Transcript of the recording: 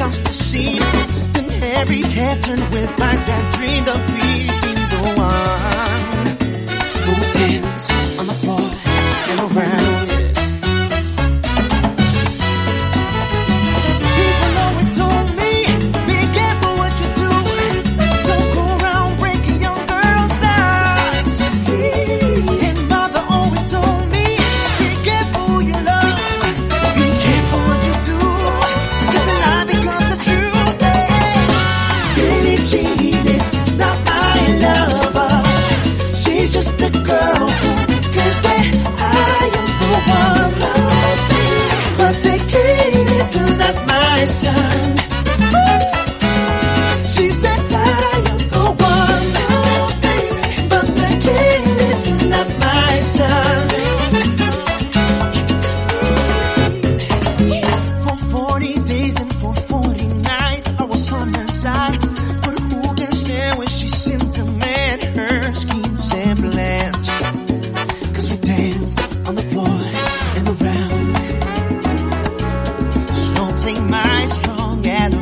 across the scene. Then every head turned with eyes that dreamed of being the one who would dance on the floor and around. People always told me, be careful what you do. Don't go around breaking young girls' hearts. And mother always told me, be careful who you love. Be careful what you do, 'cause the lie becomes the truth. Billie Jean is not my lover. She's just a girl who can say I am the one. But the kid is not my son. She says I am the one. But the kid is not my son. For 40 days and for 40 nights I was on her side. But who can stand when she sentiment her schemes and plans? 'Cause we danced on the floor and around. So take my strong as